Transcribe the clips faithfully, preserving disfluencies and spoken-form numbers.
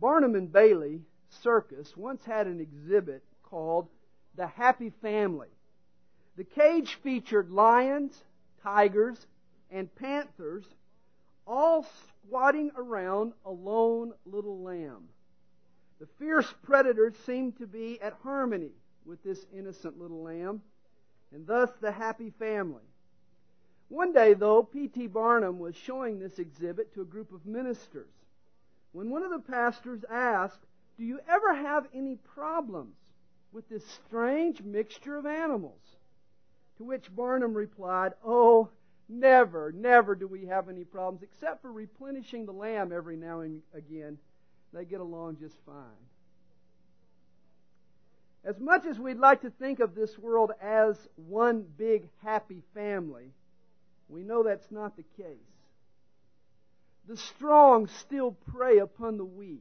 Barnum and Bailey Circus once had an exhibit called The Happy Family. The cage featured lions, tigers, and panthers all squatting around a lone little lamb. The fierce predators seemed to be at harmony with this innocent little lamb, and thus the happy family. One day, though, P T Barnum was showing this exhibit to a group of ministers, when one of the pastors asked, "Do you ever have any problems with this strange mixture of animals?" To which Barnum replied, "Oh, never, never do we have any problems, except for replenishing the lamb every now and again. They get along just fine." As much as we'd like to think of this world as one big happy family, we know that's not the case. The strong still prey upon the weak.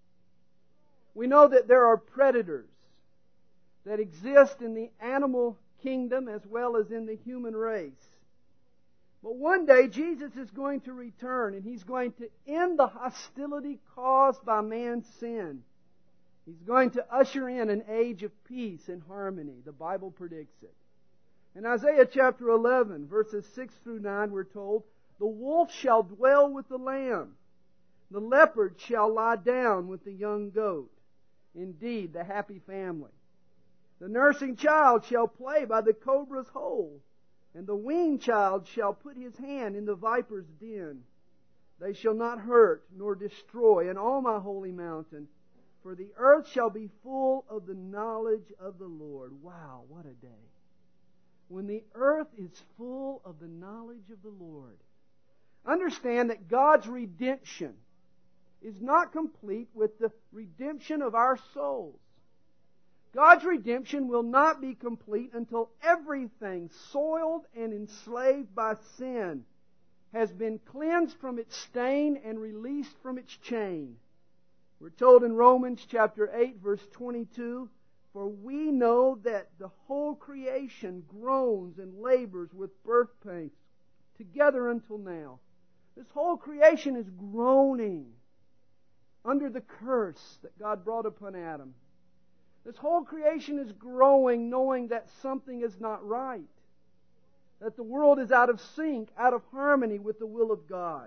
We know that there are predators that exist in the animal kingdom as well as in the human race. But one day Jesus is going to return, and He's going to end the hostility caused by man's sin. He's going to usher in an age of peace and harmony. The Bible predicts it. In Isaiah chapter eleven, verses six through nine, we're told, "The wolf shall dwell with the lamb. The leopard shall lie down with the young goat." Indeed, the happy family. "The nursing child shall play by the cobra's hole, and the weaned child shall put his hand in the viper's den. They shall not hurt nor destroy in all my holy mountain, for the earth shall be full of the knowledge of the Lord." Wow, what a day. When the earth is full of the knowledge of the Lord. Understand that God's redemption is not complete with the redemption of our souls. God's redemption will not be complete until everything soiled and enslaved by sin has been cleansed from its stain and released from its chain. We're told in Romans chapter eight, verse twenty-two, "For we know that the whole creation groans and labors with birth pains together until now." This whole creation is groaning under the curse that God brought upon Adam. This whole creation is growing, knowing that something is not right, that the world is out of sync, out of harmony with the will of God.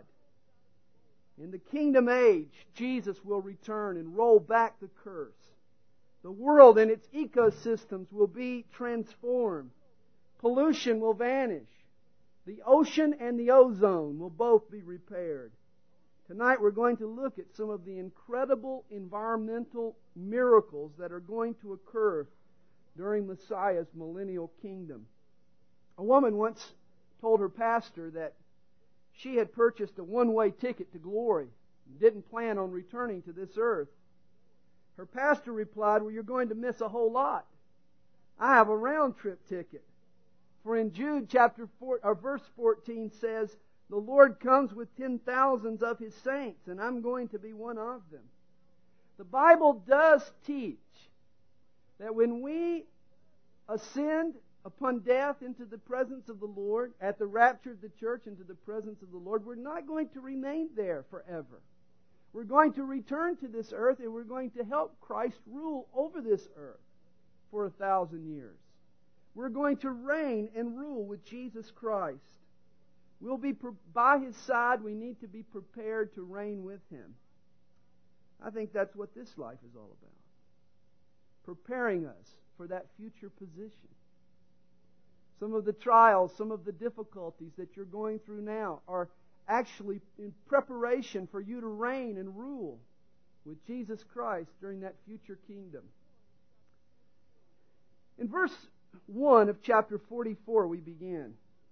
In the kingdom age, Jesus will return and roll back the curse. The world and its ecosystems will be transformed. Pollution will vanish. The ocean and the ozone will both be repaired. Tonight we're going to look at some of the incredible environmental miracles that are going to occur during Messiah's millennial kingdom. A woman once told her pastor that she had purchased a one-way ticket to glory and didn't plan on returning to this earth. Her pastor replied, "Well, you're going to miss a whole lot. I have a round-trip ticket. For in Jude chapter four, or verse fourteen says, 'The Lord comes with ten thousands of His saints, and I'm going to be one of them.'" The Bible does teach that when we ascend upon death into the presence of the Lord, at the rapture of the church into the presence of the Lord, we're not going to remain there forever. We're going to return to this earth, and we're going to help Christ rule over this earth for a thousand years. We're going to reign and rule with Jesus Christ. We'll be by His side. We need to be prepared to reign with Him. I think that's what this life is all about. Preparing us for that future position. Some of the trials, some of the difficulties that you're going through now are actually in preparation for you to reign and rule with Jesus Christ during that future kingdom. In verse one of chapter forty-four we begin.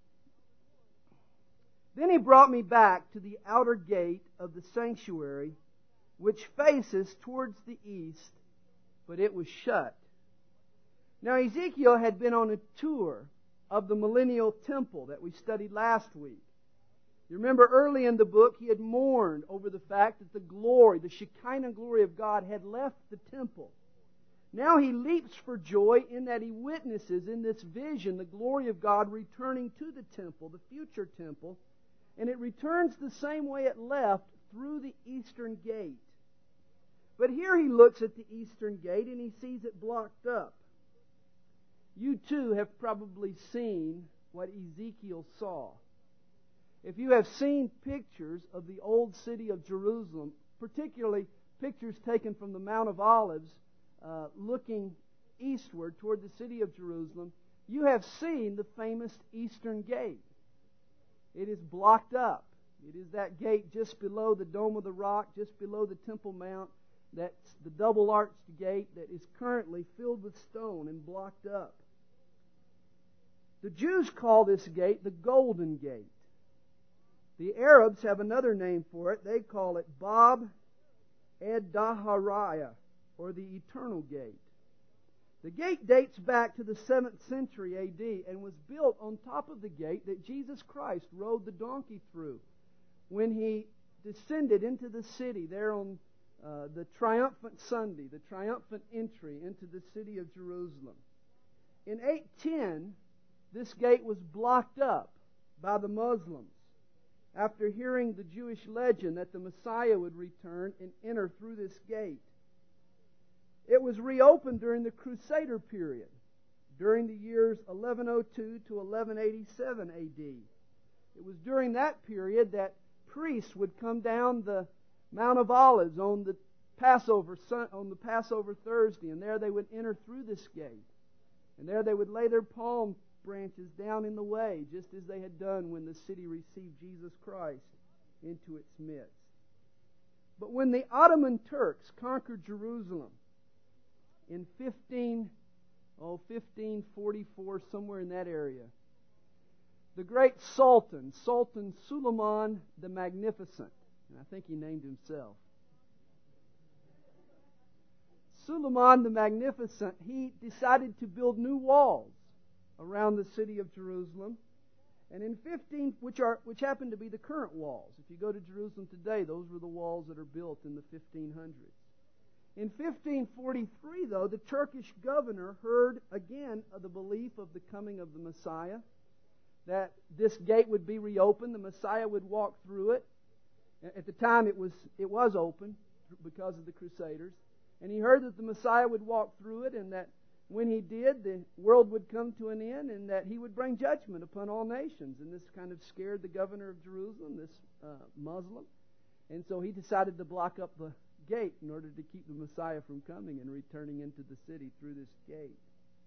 "Then He brought me back to the outer gate of the sanctuary, which faces towards the east, but it was shut." Now Ezekiel had been on a tour of the millennial temple that we studied last week. You remember early in the book he had mourned over the fact that the glory, the Shekinah glory of God had left the temple. Now he leaps for joy in that he witnesses in this vision the glory of God returning to the temple, the future temple, and it returns the same way it left, through the eastern gate. But here he looks at the eastern gate and he sees it blocked up. You too have probably seen what Ezekiel saw. If you have seen pictures of the old city of Jerusalem, particularly pictures taken from the Mount of Olives, uh, looking eastward toward the city of Jerusalem, you have seen the famous Eastern Gate. It is blocked up. It is that gate just below the Dome of the Rock, just below the Temple Mount. That's the double-arched gate that is currently filled with stone and blocked up. The Jews call this gate the Golden Gate. The Arabs have another name for it. They call it Bab Ed Dahariah, or the Eternal Gate. The gate dates back to the seventh century A D and was built on top of the gate that Jesus Christ rode the donkey through when He descended into the city there on uh, the triumphant Sunday, the triumphant entry into the city of Jerusalem. In eight ten, this gate was blocked up by the Muslims after hearing the Jewish legend that the Messiah would return and enter through this gate. It was reopened during the Crusader period, during the years eleven oh two to eleven eighty-seven A D. It was during that period that priests would come down the Mount of Olives on the Passover on the Passover Thursday, and there they would enter through this gate. And there they would lay their palm branches down in the way, just as they had done when the city received Jesus Christ into its midst. But when the Ottoman Turks conquered Jerusalem in fifteen, oh, fifteen forty-four, somewhere in that area, the great Sultan, Sultan Suleiman the Magnificent, and I think he named himself, Suleiman the Magnificent, he decided to build new walls around the city of Jerusalem. And in fifteen, which are which happen to be the current walls. If you go to Jerusalem today, those were the walls that are built in the fifteen hundreds. In fifteen forty-three, though, the Turkish governor heard again of the belief of the coming of the Messiah, that this gate would be reopened, the Messiah would walk through it. At the time, it was it was open because of the Crusaders. And he heard that the Messiah would walk through it, and that when he did, the world would come to an end, and that he would bring judgment upon all nations. And this kind of scared the governor of Jerusalem, this uh, Muslim. And so he decided to block up the gate in order to keep the Messiah from coming and returning into the city through this gate.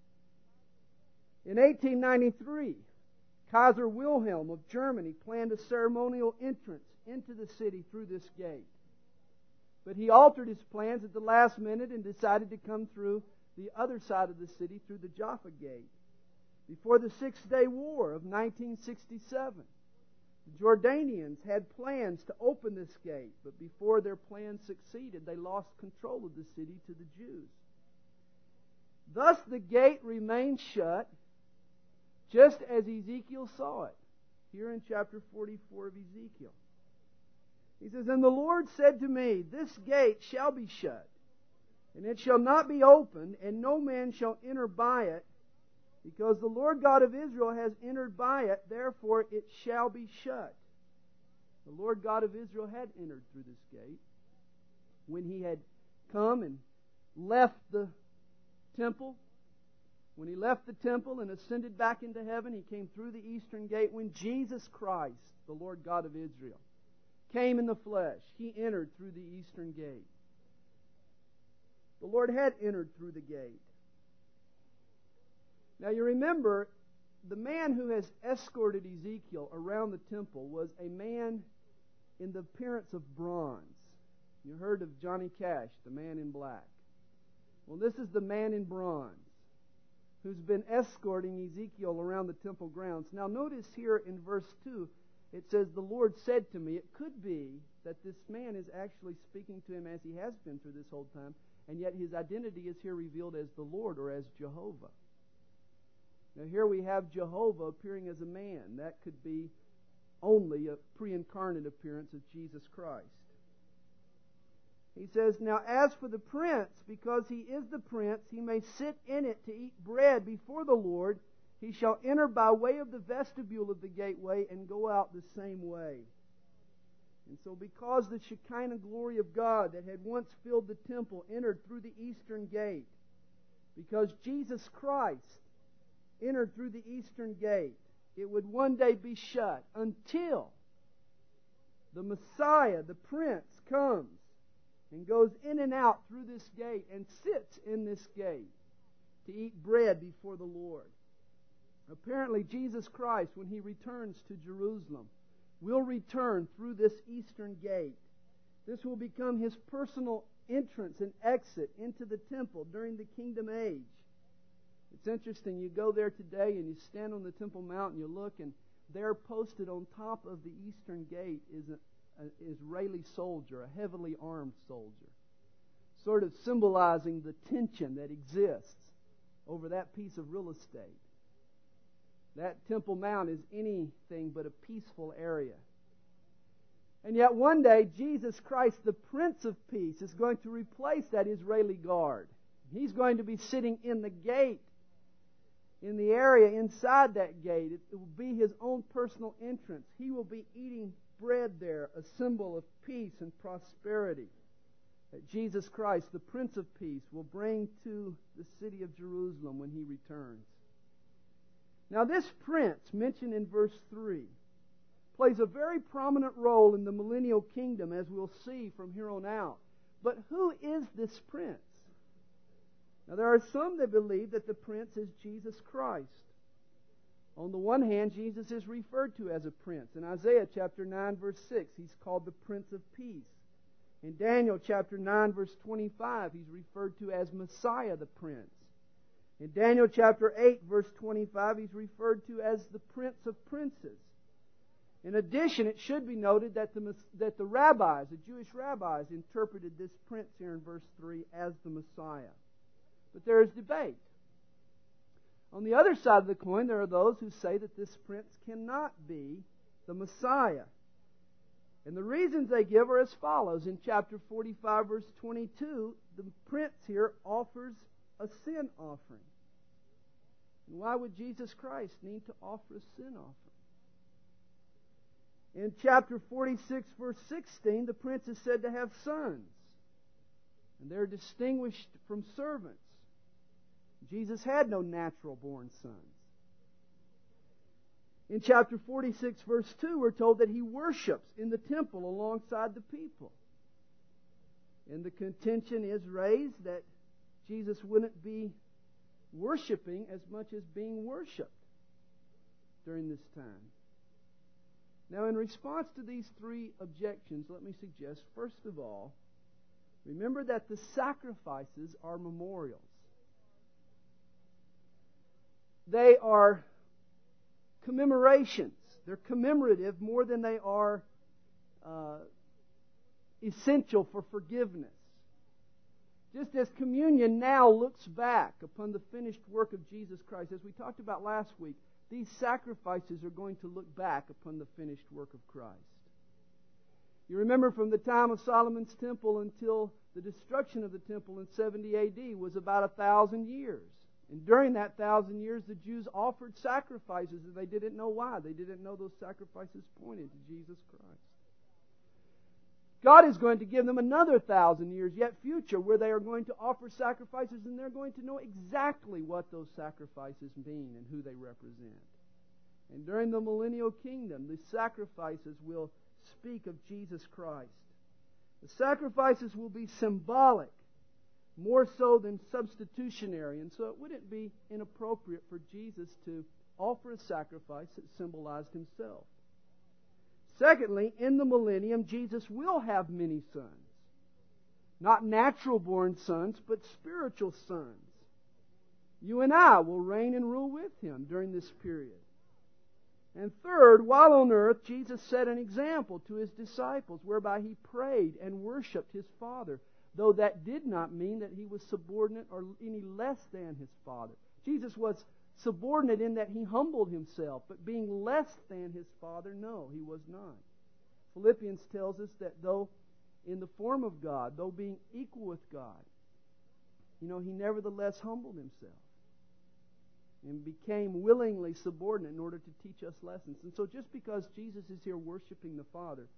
In eighteen ninety-three, Kaiser Wilhelm of Germany planned a ceremonial entrance into the city through this gate. But he altered his plans at the last minute and decided to come through the other side of the city through the Jaffa Gate. Before the Six-Day War of nineteen sixty-seven, the Jordanians had plans to open this gate, but before their plans succeeded, they lost control of the city to the Jews. Thus the gate remained shut, just as Ezekiel saw it, here in chapter forty-four of Ezekiel. He says, "And the Lord said to me, This gate shall be shut, and it shall not be opened, and no man shall enter by it, because the Lord God of Israel has entered by it, therefore it shall be shut." The Lord God of Israel had entered through this gate when He had come and left the temple. When He left the temple and ascended back into heaven, He came through the eastern gate. When Jesus Christ, the Lord God of Israel, came in the flesh, He entered through the eastern gate. The Lord had entered through the gate. Now you remember, the man who has escorted Ezekiel around the temple was a man in the appearance of bronze. You heard of Johnny Cash, the man in black. Well, this is the man in bronze who's been escorting Ezekiel around the temple grounds. Now notice here in verse two, it says, "The Lord said to me." It could be that this man is actually speaking to him as he has been through this whole time, and yet his identity is here revealed as the Lord or as Jehovah. Now here we have Jehovah appearing as a man. That could be only a pre-incarnate appearance of Jesus Christ. He says, "Now as for the prince, because he is the prince, he may sit in it to eat bread before the Lord. He shall enter by way of the vestibule of the gateway and go out the same way." And so because the Shekinah glory of God that had once filled the temple entered through the eastern gate, because Jesus Christ entered through the eastern gate, it would one day be shut until the Messiah, the Prince, comes and goes in and out through this gate and sits in this gate to eat bread before the Lord. Apparently, Jesus Christ, when He returns to Jerusalem, will return through this eastern gate. This will become His personal entrance and exit into the temple during the Kingdom Age. It's interesting, you go there today and you stand on the Temple Mount and you look, and there posted on top of the eastern gate is an Israeli soldier, a heavily armed soldier, sort of symbolizing the tension that exists over that piece of real estate. That Temple Mount is anything but a peaceful area. And yet one day, Jesus Christ, the Prince of Peace, is going to replace that Israeli guard. He's going to be sitting in the gate, in the area inside that gate. It will be His own personal entrance. He will be eating bread there, a symbol of peace and prosperity that Jesus Christ, the Prince of Peace, will bring to the city of Jerusalem when He returns. Now, this prince, mentioned in verse three, plays a very prominent role in the millennial kingdom, as we'll see from here on out. But who is this prince? Now, there are some that believe that the prince is Jesus Christ. On the one hand, Jesus is referred to as a prince. In Isaiah chapter nine, verse six, He's called the Prince of Peace. In Daniel chapter nine, verse twenty-five, He's referred to as Messiah the Prince. In Daniel chapter eight, verse twenty-five, He's referred to as the Prince of Princes. In addition, it should be noted that the, that the rabbis, the Jewish rabbis, interpreted this prince here in verse three as the Messiah. But there is debate. On the other side of the coin, there are those who say that this prince cannot be the Messiah. And the reasons they give are as follows. In chapter forty-five, verse twenty-two, the prince here offers a sin offering. And why would Jesus Christ need to offer a sin offering? In chapter forty-six, verse sixteen, the prince is said to have sons. And they're distinguished from servants. Jesus had no natural-born sons. In chapter forty-six, verse two, we're told that He worships in the temple alongside the people. And the contention is raised that Jesus wouldn't be worshiping as much as being worshipped during this time. Now, in response to these three objections, let me suggest, first of all, remember that the sacrifices are memorials. They are commemorations. They're commemorative more than they are uh, essential for forgiveness. Just as communion now looks back upon the finished work of Jesus Christ, as we talked about last week, these sacrifices are going to look back upon the finished work of Christ. You remember from the time of Solomon's temple until the destruction of the temple in seventy A D was about a thousand years. And during that thousand years, the Jews offered sacrifices, and they didn't know why. They didn't know those sacrifices pointed to Jesus Christ. God is going to give them another thousand years yet future where they are going to offer sacrifices, and they're going to know exactly what those sacrifices mean and who they represent. And during the millennial kingdom, the sacrifices will speak of Jesus Christ. The sacrifices will be symbolic, more so than substitutionary, and so it wouldn't be inappropriate for Jesus to offer a sacrifice that symbolized Himself. Secondly, in the millennium, Jesus will have many sons. Not natural-born sons, but spiritual sons. You and I will reign and rule with Him during this period. And third, while on earth, Jesus set an example to His disciples whereby He prayed and worshipped His Father, though that did not mean that He was subordinate or any less than His Father. Jesus was subordinate in that He humbled Himself, but being less than His Father, no, He was not. Philippians tells us that though in the form of God, though being equal with God, you know, He nevertheless humbled Himself and became willingly subordinate in order to teach us lessons. And so just because Jesus is here worshiping the Father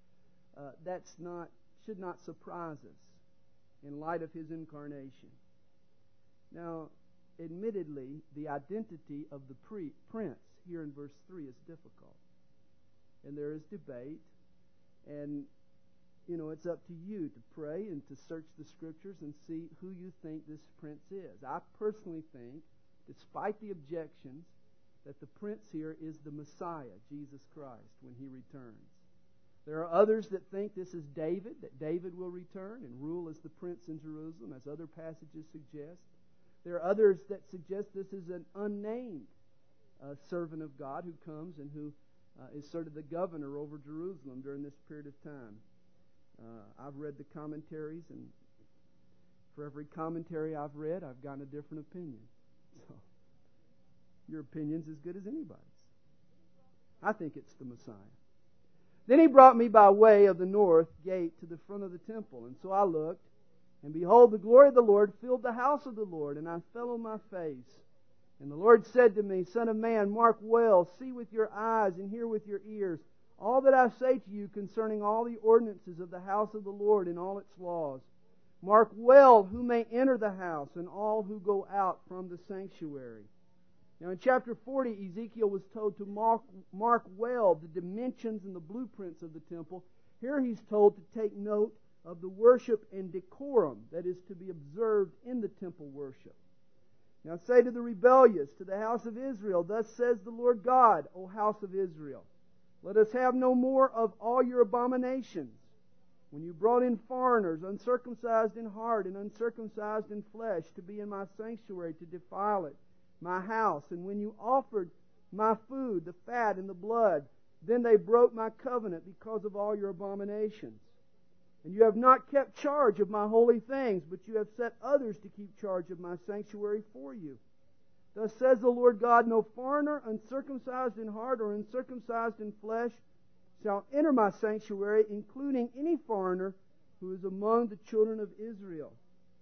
uh, that's not should not surprise us in light of His incarnation. Now, admittedly, the identity of the pre- prince here in verse three is difficult. And there is debate. And, you know, it's up to you to pray and to search the Scriptures and see who you think this prince is. I personally think, despite the objections, that the prince here is the Messiah, Jesus Christ, when He returns. There are others that think this is David, that David will return and rule as the prince in Jerusalem, as other passages suggest. There are others that suggest this is an unnamed uh, servant of God who comes and who uh, is sort of the governor over Jerusalem during this period of time. Uh, I've read the commentaries, and for every commentary I've read, I've gotten a different opinion. So, your opinion's as good as anybody's. I think it's the Messiah. Then He brought me by way of the north gate to the front of the temple. And so I looked, and behold, the glory of the Lord filled the house of the Lord, and I fell on my face. And the Lord said to me, Son of man, mark well, see with your eyes, and hear with your ears all that I say to you concerning all the ordinances of the house of the Lord and all its laws. Mark well who may enter the house, and all who go out from the sanctuary. Now in chapter forty, Ezekiel was told to mark, mark well the dimensions and the blueprints of the temple. Here he's told to take note of the worship and decorum that is to be observed in the temple worship. Now say to the rebellious, to the house of Israel, Thus says the Lord God, O house of Israel, let us have no more of all your abominations. When you brought in foreigners, uncircumcised in heart and uncircumcised in flesh, to be in my sanctuary, to defile it, my house, and when you offered my food, the fat and the blood, then they broke my covenant because of all your abominations. And you have not kept charge of my holy things, but you have set others to keep charge of my sanctuary for you. Thus says the Lord God, No foreigner, uncircumcised in heart or uncircumcised in flesh, shall enter my sanctuary, including any foreigner who is among the children of Israel.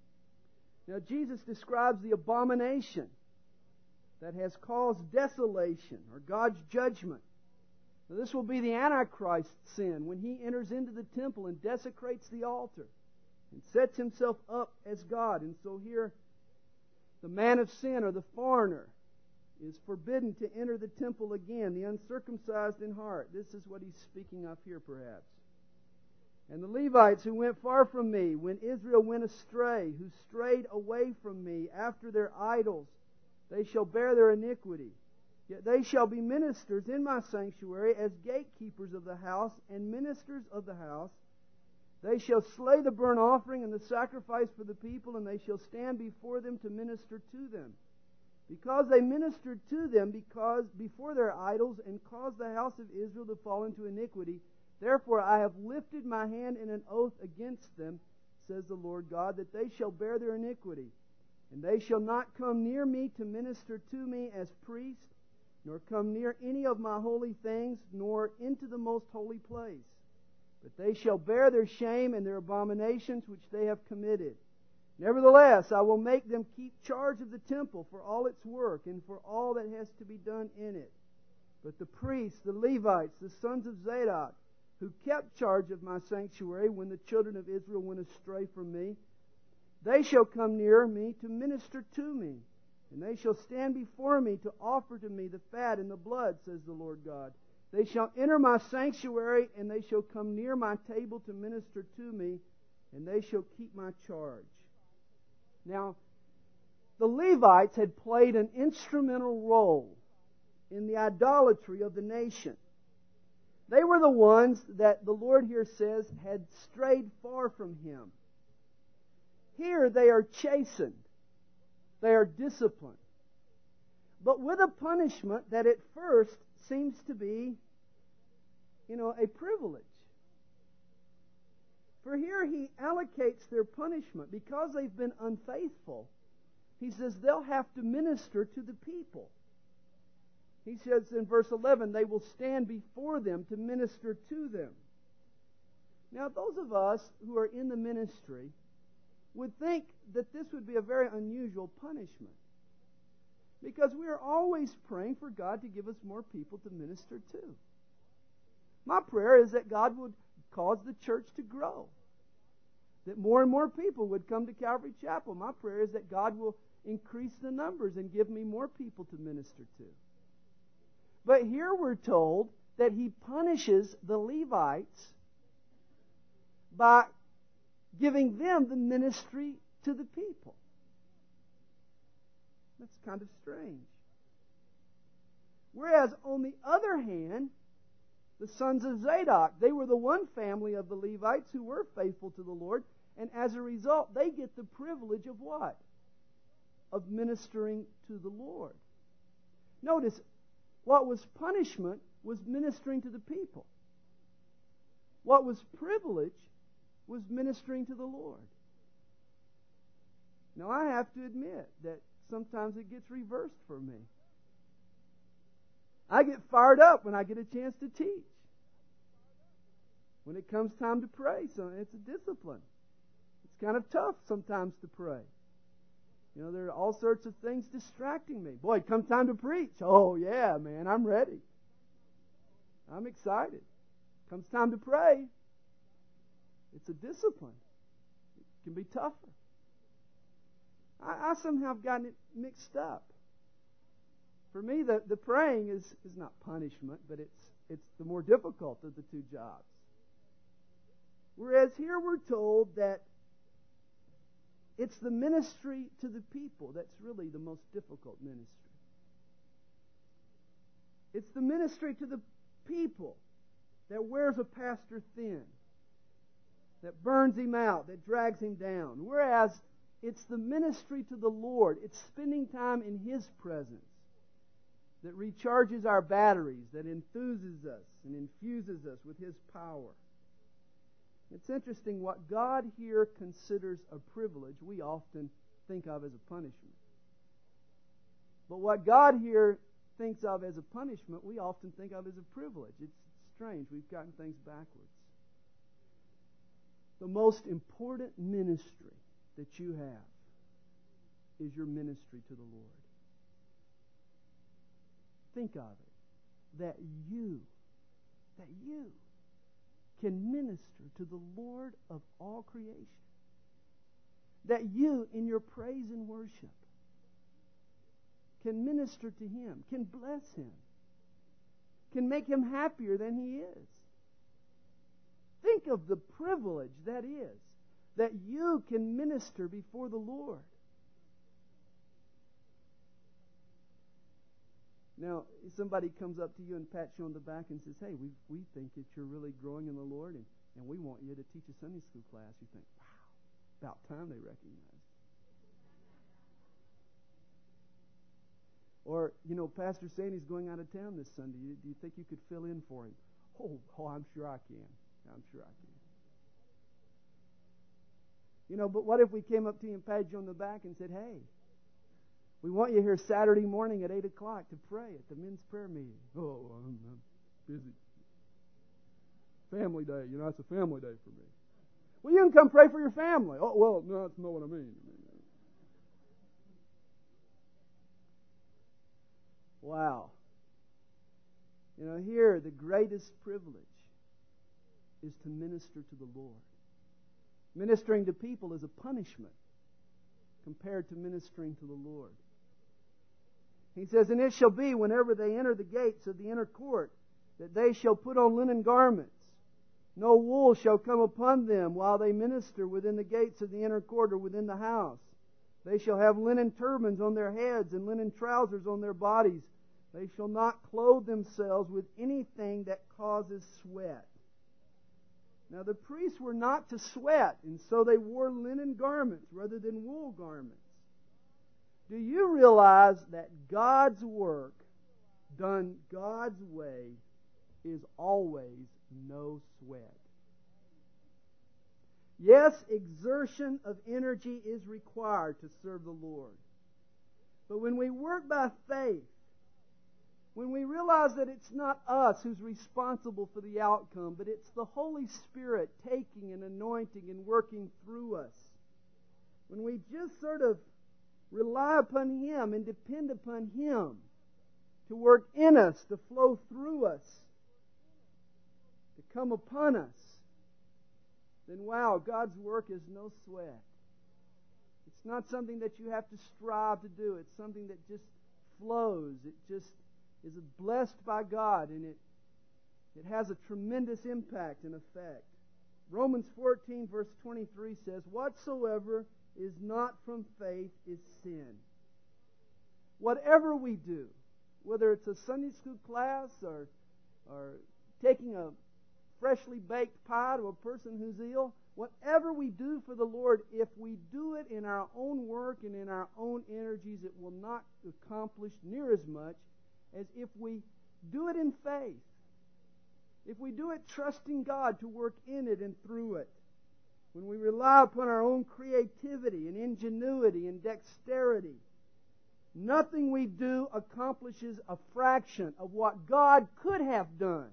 Now Jesus describes the abomination that has caused desolation, or God's judgment. Now, this will be the Antichrist sin when he enters into the temple and desecrates the altar and sets himself up as God. And so here, the man of sin, or the foreigner, is forbidden to enter the temple again, the uncircumcised in heart. This is what he's speaking of here, perhaps. And the Levites who went far from me, when Israel went astray, who strayed away from me after their idols, they shall bear their iniquity. Yet they shall be ministers in my sanctuary as gatekeepers of the house and ministers of the house. They shall slay the burnt offering and the sacrifice for the people, and they shall stand before them to minister to them. Because they ministered to them because before their idols and caused the house of Israel to fall into iniquity, therefore I have lifted my hand in an oath against them, says the Lord God, that they shall bear their iniquity. And they shall not come near me to minister to me as priests, nor come near any of my holy things, nor into the most holy place. But they shall bear their shame and their abominations which they have committed. Nevertheless, I will make them keep charge of the temple for all its work and for all that has to be done in it. But the priests, the Levites, the sons of Zadok, who kept charge of my sanctuary when the children of Israel went astray from me, they shall come near me to minister to me, and they shall stand before me to offer to me the fat and the blood, says the Lord God. They shall enter my sanctuary, and they shall come near my table to minister to me, and they shall keep my charge. Now, the Levites had played an instrumental role in the idolatry of the nation. They were the ones that the Lord here says had strayed far from Him. Here they are chastened. They are disciplined. But with a punishment that at first seems to be, you know, a privilege. For here He allocates their punishment. Because they've been unfaithful, He says they'll have to minister to the people. He says in verse eleven, they will stand before them to minister to them. Now, those of us who are in the ministry would think that this would be a very unusual punishment, because we are always praying for God to give us more people to minister to. My prayer is that God would cause the church to grow. That more and more people would come to Calvary Chapel. My prayer is that God will increase the numbers and give me more people to minister to. But here we're told that He punishes the Levites by giving them the ministry to the people. That's kind of strange. Whereas, on the other hand, the sons of Zadok, they were the one family of the Levites who were faithful to the Lord, and as a result, they get the privilege of what? Of ministering to the Lord. Notice, what was punishment was ministering to the people. What was privilege was ministering to the Lord. Now, I have to admit that sometimes it gets reversed for me. I get fired up when I get a chance to teach. When it comes time to pray, so it's a discipline. It's kind of tough sometimes to pray. You know, there are all sorts of things distracting me. Boy, it comes time to preach. Oh, yeah, man, I'm ready. I'm excited. Comes time to pray. It's a discipline. It can be tougher. I, I somehow have gotten it mixed up. For me, the, the praying is, is not punishment, but it's it's the more difficult of the two jobs. Whereas here we're told that it's the ministry to the people that's really the most difficult ministry. It's the ministry to the people that wears a pastor thin, that burns him out, that drags him down. Whereas it's the ministry to the Lord. It's spending time in His presence that recharges our batteries, that enthuses us and infuses us with His power. It's interesting, what God here considers a privilege, we often think of as a punishment. But what God here thinks of as a punishment, we often think of as a privilege. It's strange. We've gotten things backwards. The most important ministry that you have is your ministry to the Lord. Think of it. That you, that you can minister to the Lord of all creation. That you, in your praise and worship, can minister to Him, can bless Him, can make Him happier than He is. Think of the privilege that is, that you can minister before the Lord. Now, if somebody comes up to you and pats you on the back and says, hey, we we think that you're really growing in the Lord, and, and we want you to teach a Sunday school class, you think, wow, about time they recognize. Or, you know, Pastor Sandy's going out of town this Sunday. Do you think you could fill in for him? Oh, oh, I'm sure I can. I'm sure I can. You know, but what if we came up to you and patted you on the back and said, hey, we want you here Saturday morning at eight o'clock to pray at the men's prayer meeting. Oh, I'm, I'm busy. Family day. You know, it's a family day for me. Well, you can come pray for your family. Oh, well, no, that's not what I mean. Wow. You know, here, the greatest privilege is to minister to the Lord. Ministering to people is a punishment compared to ministering to the Lord. He says, and it shall be whenever they enter the gates of the inner court, that they shall put on linen garments. No wool shall come upon them while they minister within the gates of the inner court or within the house. They shall have linen turbans on their heads and linen trousers on their bodies. They shall not clothe themselves with anything that causes sweat. Now the priests were not to sweat, and so they wore linen garments rather than wool garments. Do you realize that God's work, done God's way, is always no sweat? Yes, exertion of energy is required to serve the Lord. But when we work by faith, when we realize that it's not us who's responsible for the outcome, but it's the Holy Spirit taking and anointing and working through us, when we just sort of rely upon Him and depend upon Him to work in us, to flow through us, to come upon us, then wow, God's work is no sweat. It's not something that you have to strive to do. It's something that just flows. It just is blessed by God, and it, it has a tremendous impact and effect. Romans fourteen verse twenty-three says, "Whatsoever is not from faith is sin." Whatever we do, whether it's a Sunday school class or, or taking a freshly baked pie to a person who's ill, whatever we do for the Lord, if we do it in our own work and in our own energies, it will not accomplish near as much as if we do it in faith. If we do it trusting God to work in it and through it. When we rely upon our own creativity and ingenuity and dexterity, nothing we do accomplishes a fraction of what God could have done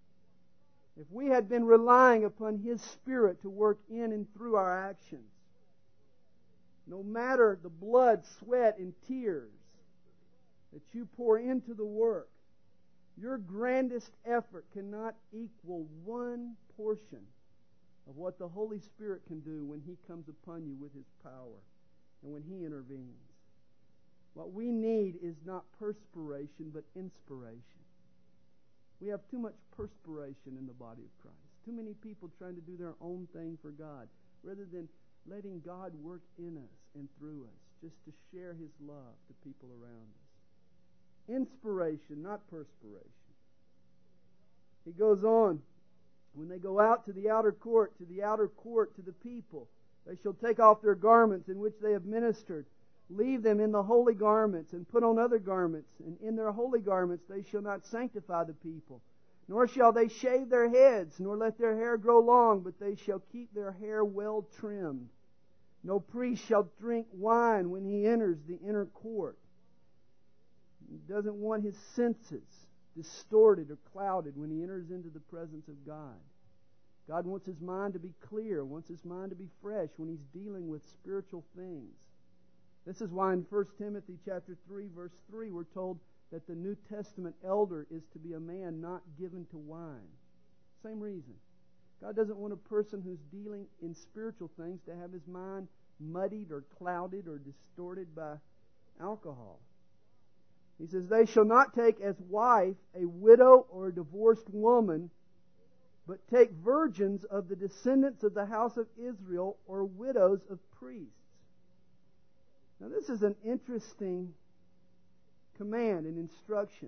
if we had been relying upon His Spirit to work in and through our actions. No matter the blood, sweat, and tears that you pour into the work, your grandest effort cannot equal one portion of what the Holy Spirit can do when He comes upon you with His power and when He intervenes. What we need is not perspiration, but inspiration. We have too much perspiration in the body of Christ. Too many people trying to do their own thing for God, rather than letting God work in us and through us, just to share His love to people around us. Inspiration, not perspiration. He goes on, when they go out to the outer court, to the outer court, to the people, they shall take off their garments in which they have ministered, leave them in the holy garments, and put on other garments. And in their holy garments they shall not sanctify the people. Nor shall they shave their heads, nor let their hair grow long, but they shall keep their hair well trimmed. No priest shall drink wine when he enters the inner court. He doesn't want his senses distorted or clouded when he enters into the presence of God. God wants his mind to be clear, wants his mind to be fresh when he's dealing with spiritual things. This is why in First Timothy chapter three, verse three, we're told that the New Testament elder is to be a man not given to wine. Same reason. God doesn't want a person who's dealing in spiritual things to have his mind muddied or clouded or distorted by alcohol. He says, "They shall not take as wife a widow or a divorced woman, but take virgins of the descendants of the house of Israel or widows of priests." Now this is an interesting command and instruction.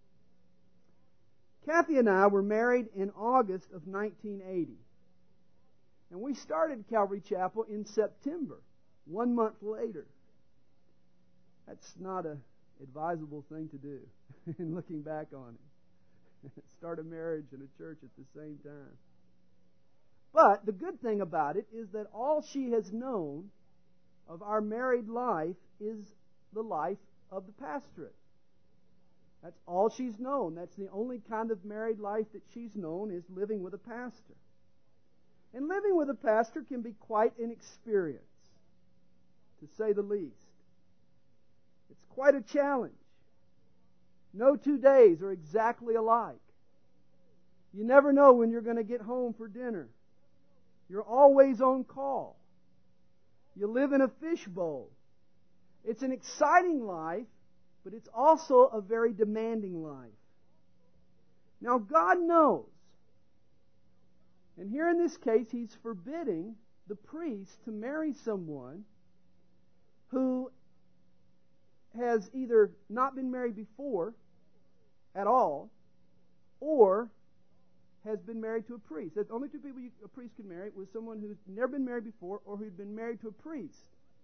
Kathy and I were married in August of nineteen eighty. And we started Calvary Chapel in September, one month later. That's not an advisable thing to do in looking back on it. Start a marriage and a church at the same time. But the good thing about it is that all she has known of our married life is the life of the pastorate. That's all she's known. That's the only kind of married life that she's known, is living with a pastor. And living with a pastor can be quite an experience, to say the least. It's quite a challenge. No two days are exactly alike. You never know when you're going to get home for dinner. You're always on call. You live in a fishbowl. It's an exciting life, but it's also a very demanding life. Now, God knows. And here in this case, He's forbidding the priest to marry someone who has either not been married before at all, or has been married to a priest. There's only two people you, a priest can marry: was someone who's never been married before, or who'd been married to a priest.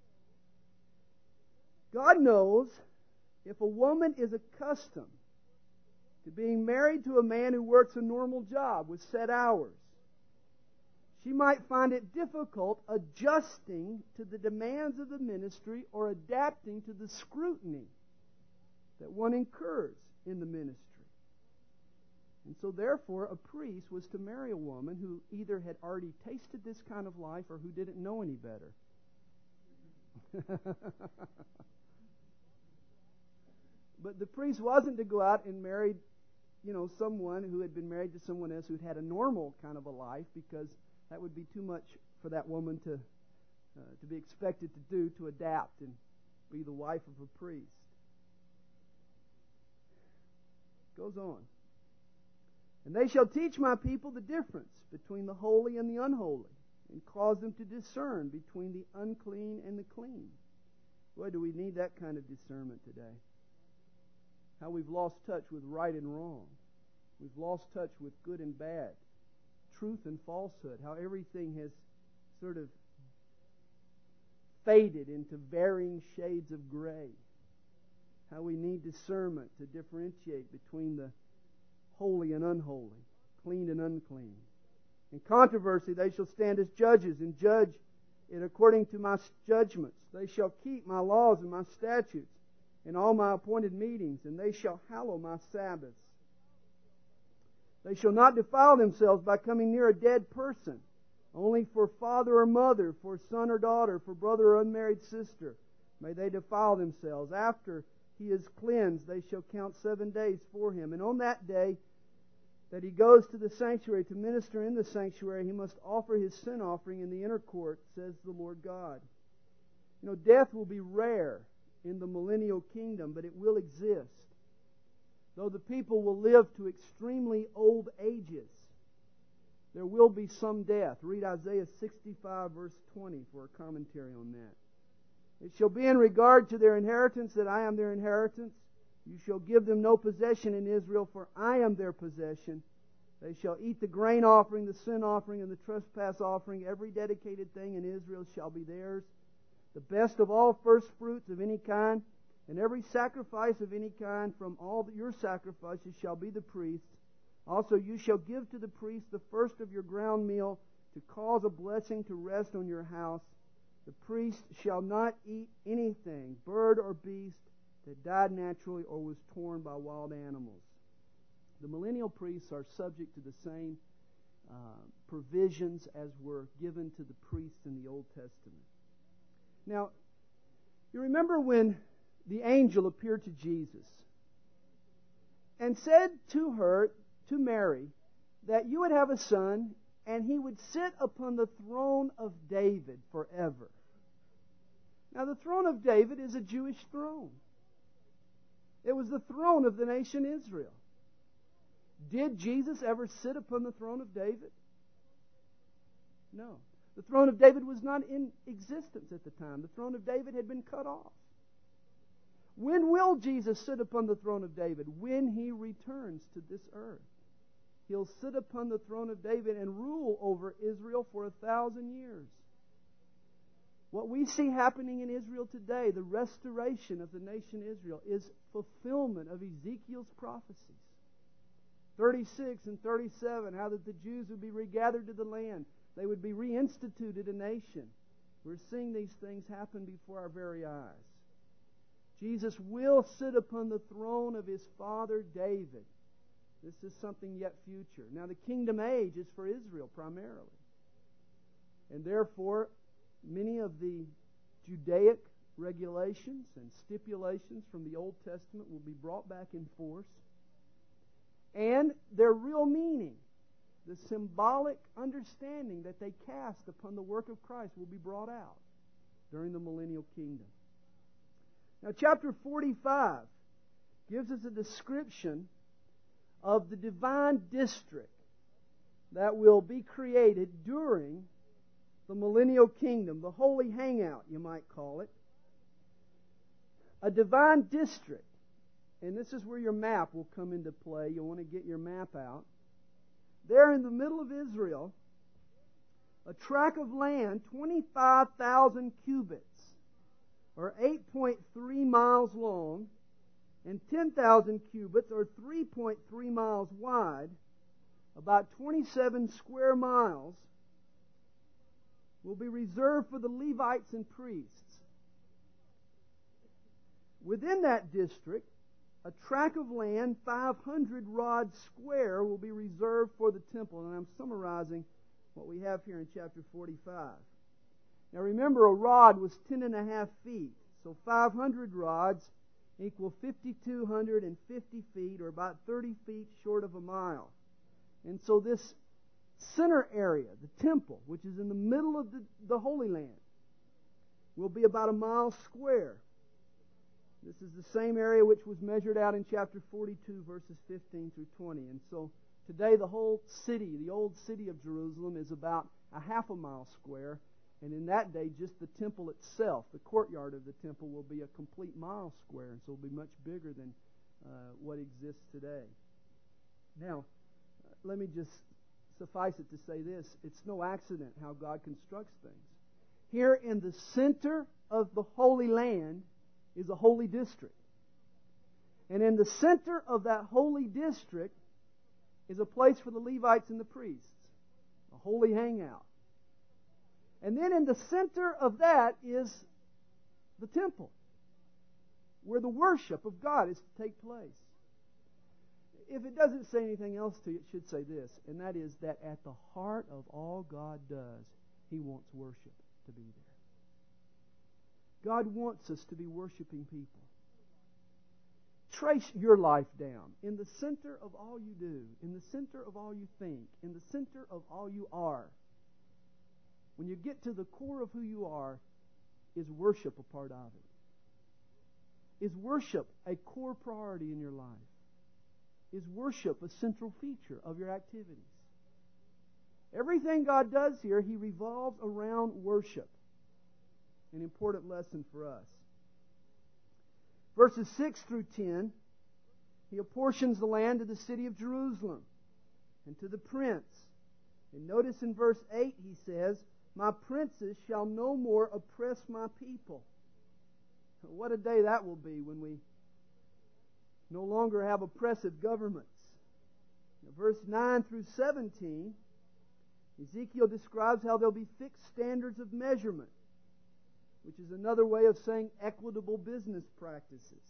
God knows if a woman is accustomed to being married to a man who works a normal job with set hours, she might find it difficult adjusting to the demands of the ministry or adapting to the scrutiny that one incurs in the ministry. And so therefore, a priest was to marry a woman who either had already tasted this kind of life or who didn't know any better. But the priest wasn't to go out and marry, you know, someone who had been married to someone else who'd had a normal kind of a life, because That would be too much for that woman to uh, to be expected to do, to adapt and be the wife of a priest. Goes on. And they shall teach my people the difference between the holy and the unholy, and cause them to discern between the unclean and the clean. Boy, do we need that kind of discernment today. How we've lost touch with right and wrong. We've lost touch with good and bad, truth and falsehood. How everything has sort of faded into varying shades of gray. How we need discernment to differentiate between the holy and unholy, clean and unclean. In controversy they shall stand as judges and judge it according to my judgments. They shall keep my laws and my statutes in all my appointed meetings, and they shall hallow my Sabbaths. They shall not defile themselves by coming near a dead person, only for father or mother, for son or daughter, for brother or unmarried sister may they defile themselves. After he is cleansed, they shall count seven days for him. And on that day that he goes to the sanctuary to minister in the sanctuary, he must offer his sin offering in the inner court, says the Lord God. You know, death will be rare in the millennial kingdom, but it will exist. Though the people will live to extremely old ages, there will be some death. Read Isaiah sixty-five, verse twenty, for a commentary on that. It shall be in regard to their inheritance that I am their inheritance. You shall give them no possession in Israel, for I am their possession. They shall eat the grain offering, the sin offering, and the trespass offering. Every dedicated thing in Israel shall be theirs. The best of all first fruits of any kind, and every sacrifice of any kind from all your sacrifices shall be the priest's. Also you shall give to the priest the first of your ground meal, to cause a blessing to rest on your house. The priest shall not eat anything, bird or beast, that died naturally or was torn by wild animals. The millennial priests are subject to the same uh, provisions as were given to the priests in the Old Testament. Now, you remember when the angel appeared to Jesus and said to her, to Mary, that you would have a son and he would sit upon the throne of David forever. Now, the throne of David is a Jewish throne. It was the throne of the nation Israel. Did Jesus ever sit upon the throne of David? No. The throne of David was not in existence at the time. The throne of David had been cut off. When will Jesus sit upon the throne of David? When He returns to this earth. He'll sit upon the throne of David and rule over Israel for a thousand years. What we see happening in Israel today, the restoration of the nation Israel, is fulfillment of Ezekiel's prophecies. thirty-six and thirty-seven, how that the Jews would be regathered to the land. They would be reinstituted a nation. We're seeing these things happen before our very eyes. Jesus will sit upon the throne of His father David. This is something yet future. Now the kingdom age is for Israel primarily. And therefore, many of the Judaic regulations and stipulations from the Old Testament will be brought back in force. And their real meaning, the symbolic understanding that they cast upon the work of Christ, will be brought out during the millennial kingdom. Now, chapter forty-five gives us a description of the divine district that will be created during the millennial kingdom, the holy hangout, you might call it. A divine district. And this is where your map will come into play. You'll want to get your map out. There in the middle of Israel, a tract of land, twenty-five thousand cubits, or eight point three miles long, and ten thousand cubits, or three point three miles wide, about twenty-seven square miles, will be reserved for the Levites and priests. Within that district, a tract of land, five hundred rods square, will be reserved for the temple. And I'm summarizing what we have here in chapter forty-five. Now remember, a rod was ten and a half feet. So five hundred rods equal five thousand two hundred fifty feet, or about thirty feet short of a mile. And so this center area, the temple, which is in the middle of the, the Holy Land, will be about a mile square. This is the same area which was measured out in chapter forty-two, verses fifteen through twenty. And so today the whole city, the old city of Jerusalem, is about a half a mile square. And in that day, just the temple itself, the courtyard of the temple, will be a complete mile square. And so it will be much bigger than uh, what exists today. Now, let me just suffice it to say this. It's no accident how God constructs things. Here in the center of the Holy Land is a holy district. And in the center of that holy district is a place for the Levites and the priests, a holy hangout. And then in the center of that is the temple, where the worship of God is to take place. If it doesn't say anything else to you, it should say this, and that is that at the heart of all God does, He wants worship to be there. God wants us to be worshiping people. Trace your life down. In the center of all you do, in the center of all you think, in the center of all you are, when you get to the core of who you are, is worship a part of it? Is worship a core priority in your life? Is worship a central feature of your activities? Everything God does here, He revolves around worship. An important lesson for us. Verses six through ten, He apportions the land to the city of Jerusalem and to the prince. And notice in verse eight He says, "My princes shall no more oppress my people." What a day that will be when we no longer have oppressive governments. Now, verse nine through seventeen, Ezekiel describes how there'll be fixed standards of measurement, which is another way of saying equitable business practices.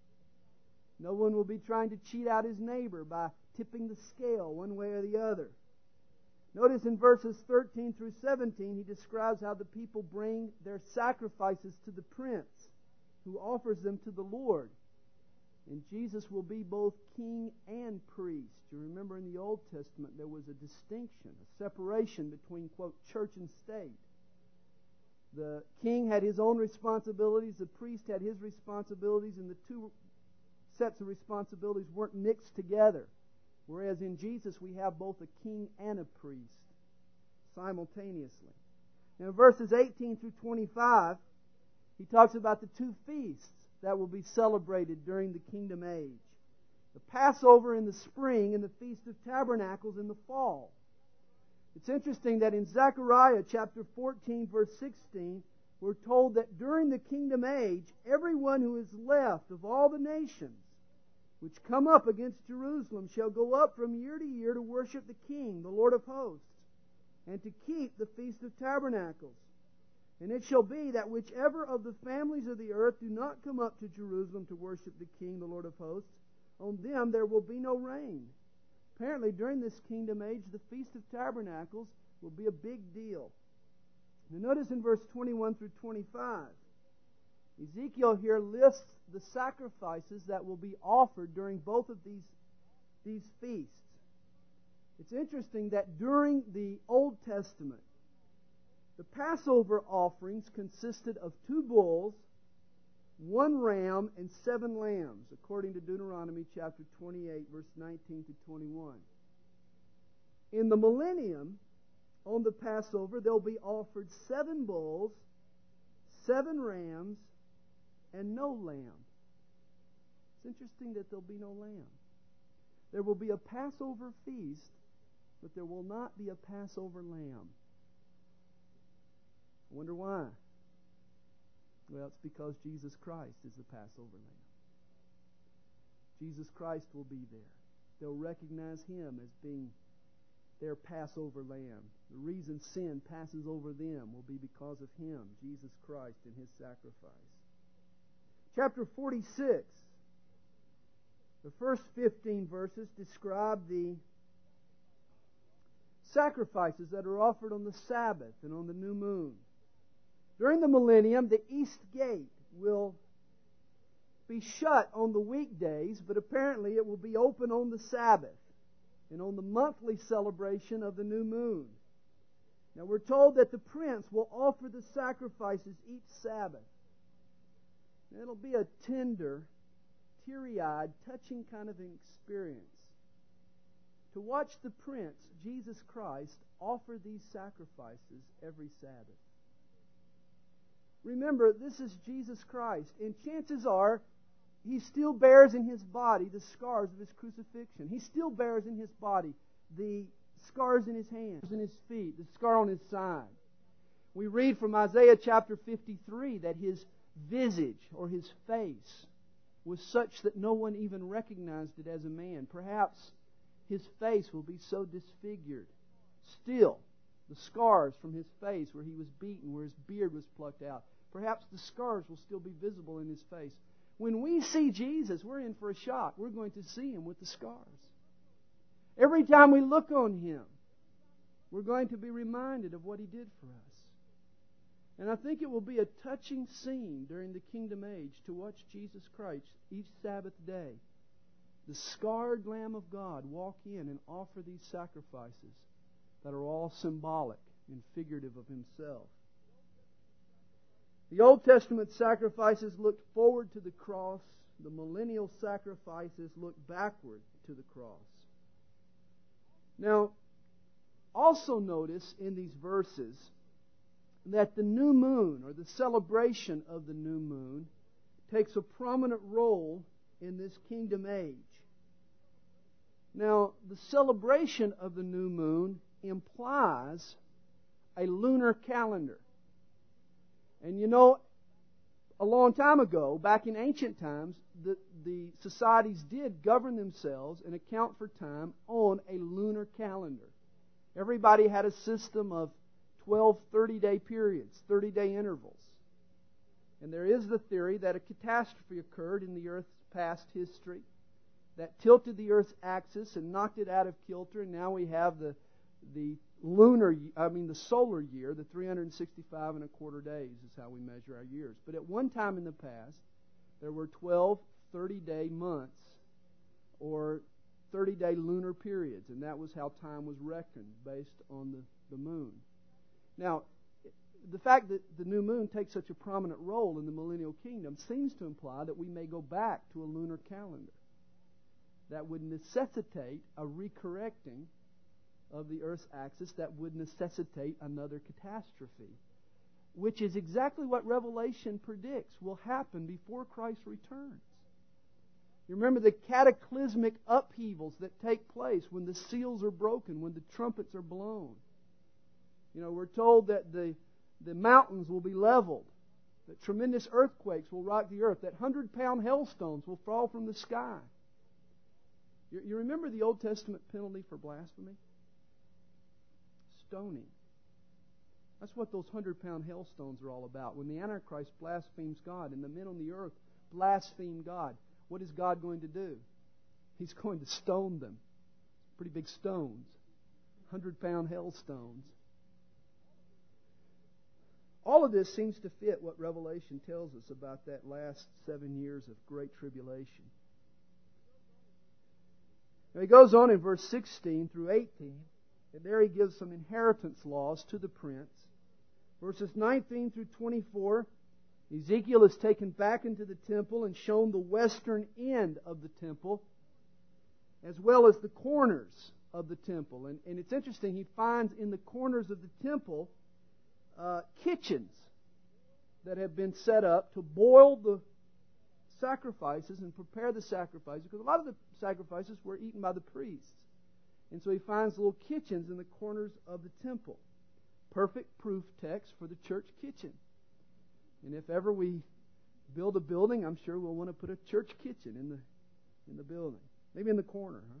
No one will be trying to cheat out his neighbor by tipping the scale one way or the other. Notice in verses thirteen through seventeen, he describes how the people bring their sacrifices to the prince, who offers them to the Lord. And Jesus will be both king and priest. You remember in the Old Testament there was a distinction, a separation between, quote, church and state. The king had his own responsibilities, the priest had his responsibilities, and the two sets of responsibilities weren't mixed together. Whereas in Jesus we have both a king and a priest simultaneously. Now in verses eighteen through twenty-five, he talks about the two feasts that will be celebrated during the kingdom age. The Passover in the spring and the Feast of Tabernacles in the fall. It's interesting that in Zechariah chapter fourteen, verse sixteen, we're told that during the kingdom age, everyone who is left of all the nations which come up against Jerusalem shall go up from year to year to worship the King, the Lord of hosts, and to keep the Feast of Tabernacles. And it shall be that whichever of the families of the earth do not come up to Jerusalem to worship the King, the Lord of hosts, on them there will be no rain. Apparently, during this kingdom age, the Feast of Tabernacles will be a big deal. Now notice in verse twenty-one through twenty-five, Ezekiel here lists the sacrifices that will be offered during both of these, these feasts. It's interesting that during the Old Testament, the Passover offerings consisted of two bulls, one ram, and seven lambs, according to Deuteronomy chapter twenty-eight, verse nineteen to twenty-one. In the millennium, on the Passover, there'll be offered seven bulls, seven rams, and no lamb. It's interesting that there'll be no lamb. There will be a Passover feast, but there will not be a Passover lamb. I wonder why. Well, it's because Jesus Christ is the Passover lamb. Jesus Christ will be there. They'll recognize Him as being their Passover lamb. The reason sin passes over them will be because of Him, Jesus Christ, and His sacrifice. Chapter forty-six, the first fifteen verses describe the sacrifices that are offered on the Sabbath and on the new moon. During the millennium, the east gate will be shut on the weekdays, but apparently it will be open on the Sabbath. and on the monthly celebration of the new moon. Now we're told that the prince will offer the sacrifices each Sabbath. And it'll be a tender, teary-eyed, touching kind of an experience to watch the Prince, Jesus Christ, offer these sacrifices every Sabbath. Remember, this is Jesus Christ, and chances are He still bears in His body the scars of His crucifixion. He still bears in His body the scars in His hands, in His feet, the scar on His side. We read from Isaiah chapter fifty-three that His visage or His face was such that no one even recognized it as a man. Perhaps His face will be so disfigured. Still, the scars from His face where He was beaten, where His beard was plucked out, perhaps the scars will still be visible in His face. When we see Jesus, we're in for a shock. We're going to see Him with the scars. Every time we look on Him, we're going to be reminded of what He did for us. And I think it will be a touching scene during the Kingdom Age to watch Jesus Christ each Sabbath day, the scarred Lamb of God, walk in and offer these sacrifices that are all symbolic and figurative of Himself. The Old Testament sacrifices looked forward to the cross. The millennial sacrifices look backward to the cross. Now, also notice in these verses that the new moon, or the celebration of the new moon, takes a prominent role in this kingdom age. Now, the celebration of the new moon implies a lunar calendar. And you know, a long time ago, back in ancient times, the, the societies did govern themselves and account for time on a lunar calendar. Everybody had a system of twelve thirty-day periods, thirty-day intervals. And there is the theory that a catastrophe occurred in the Earth's past history that tilted the Earth's axis and knocked it out of kilter, and now we have the the lunar, I mean the solar year, the three hundred sixty-five and a quarter days is how we measure our years. But at one time in the past, there were twelve thirty-day months or thirty-day lunar periods, and that was how time was reckoned based on the, the moon. Now, the fact that the new moon takes such a prominent role in the millennial kingdom seems to imply that we may go back to a lunar calendar. That would necessitate a recorrecting of the Earth's axis, that would necessitate another catastrophe, which is exactly what Revelation predicts will happen before Christ returns. You remember the cataclysmic upheavals that take place when the seals are broken, when the trumpets are blown. You know, we're told that the, the mountains will be leveled, that tremendous earthquakes will rock the earth, that hundred-pound hailstones will fall from the sky. You, you remember the Old Testament penalty for blasphemy? Stoning. That's what those hundred-pound hailstones are all about. When the Antichrist blasphemes God and the men on the earth blaspheme God, what is God going to do? He's going to stone them. Pretty big stones. Hundred-pound hailstones. All of this seems to fit what Revelation tells us about that last seven years of great tribulation. Now he goes on in verse sixteen through eighteen, and there he gives some inheritance laws to the prince. Verses nineteen through twenty-four, Ezekiel is taken back into the temple and shown the western end of the temple, as well as the corners of the temple. And, and it's interesting, he finds in the corners of the temple Uh, kitchens that have been set up to boil the sacrifices and prepare the sacrifices, because a lot of the sacrifices were eaten by the priests. And so he finds little kitchens in the corners of the temple. Perfect proof text for the church kitchen. And if ever we build a building, I'm sure we'll want to put a church kitchen in the in the building. Maybe in the corner, huh?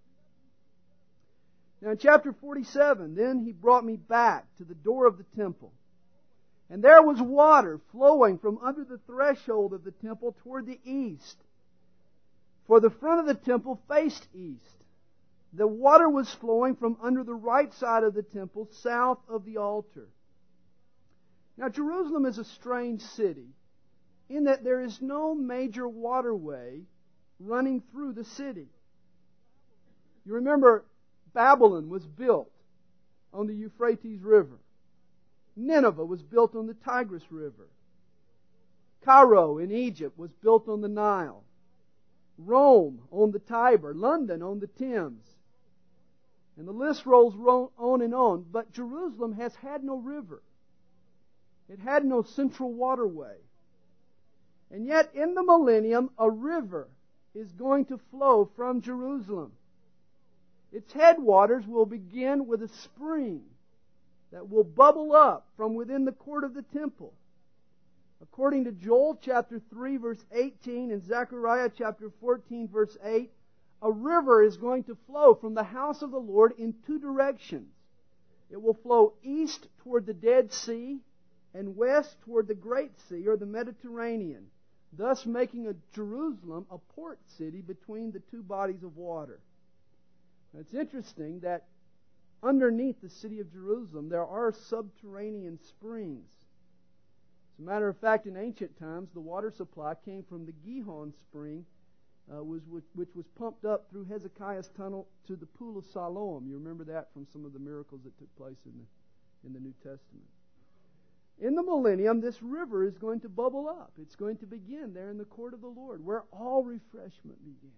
Now in chapter forty-seven, then he brought me back to the door of the temple. And there was water flowing from under the threshold of the temple toward the east. For the front of the temple faced east. The water was flowing from under the right side of the temple, south of the altar. Now Jerusalem is a strange city, in that there is no major waterway running through the city. You remember Babylon was built on the Euphrates River. Nineveh was built on the Tigris River. Cairo in Egypt was built on the Nile. Rome on the Tiber. London on the Thames. And the list rolls on and on. But Jerusalem has had no river. It had no central waterway. And yet in the millennium, a river is going to flow from Jerusalem. Its headwaters will begin with a spring that will bubble up from within the court of the temple. According to Joel chapter three verse eighteen and Zechariah chapter fourteen verse eight, a river is going to flow from the house of the Lord in two directions. It will flow east toward the Dead Sea and west toward the Great Sea or the Mediterranean, thus making a Jerusalem a port city between the two bodies of water. Now, it's interesting that underneath the city of Jerusalem there are subterranean springs. As a matter of fact, in ancient times, the water supply came from the Gihon spring, uh, was, which, which was pumped up through Hezekiah's tunnel to the Pool of Siloam. You remember that from some of the miracles that took place in the, in the New Testament. In the millennium, this river is going to bubble up. It's going to begin there in the court of the Lord, where all refreshment begins,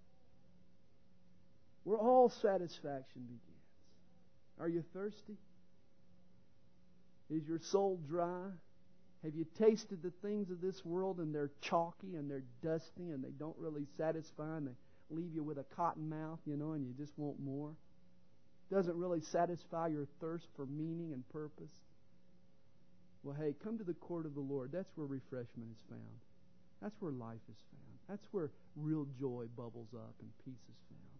where all satisfaction begins. Are you thirsty? Is your soul dry? Have you tasted the things of this world and they're chalky and they're dusty and they don't really satisfy and they leave you with a cotton mouth, you know, and you just want more? Doesn't really satisfy your thirst for meaning and purpose? Well, hey, come to the court of the Lord. That's where refreshment is found. That's where life is found. That's where real joy bubbles up and peace is found.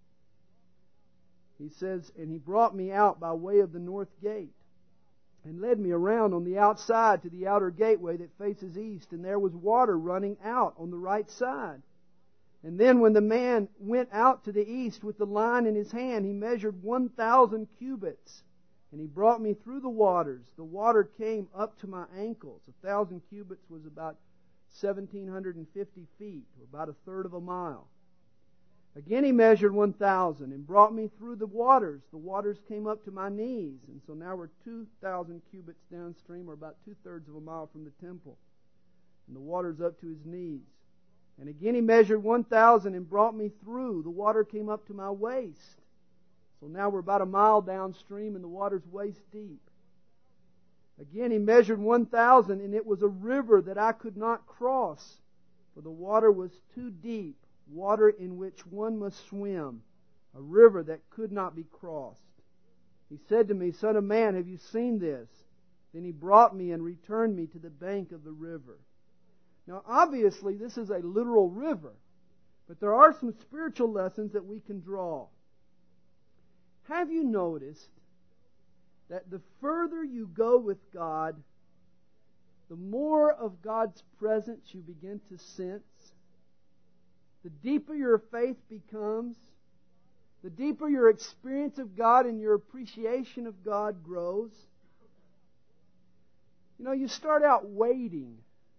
He says, and He brought me out by way of the north gate and led me around on the outside to the outer gateway that faces east, and there was water running out on the right side. And then when the man went out to the east with the line in his hand, he measured one thousand cubits. And he brought me through the waters. The water came up to my ankles. A thousand cubits was about one thousand seven hundred fifty feet, or about a third of a mile. Again he measured one thousand and brought me through the waters. The waters came up to my knees. And so now we're two thousand cubits downstream, or about two-thirds of a mile from the temple. And the water's up to his knees. And again he measured one thousand and brought me through. The water came up to my waist. So now we're about a mile downstream and the water's waist deep. Again he measured one thousand, and it was a river that I could not cross, for the water was too deep, water in which one must swim, a river that could not be crossed. He said to me, Son of man, have you seen this? Then he brought me and returned me to the bank of the river. Now obviously this is a literal river, but there are some spiritual lessons that we can draw. Have you noticed that the further you go with God, the more of God's presence you begin to sense? The deeper your faith becomes, the deeper your experience of God and your appreciation of God grows. You know, you start out wading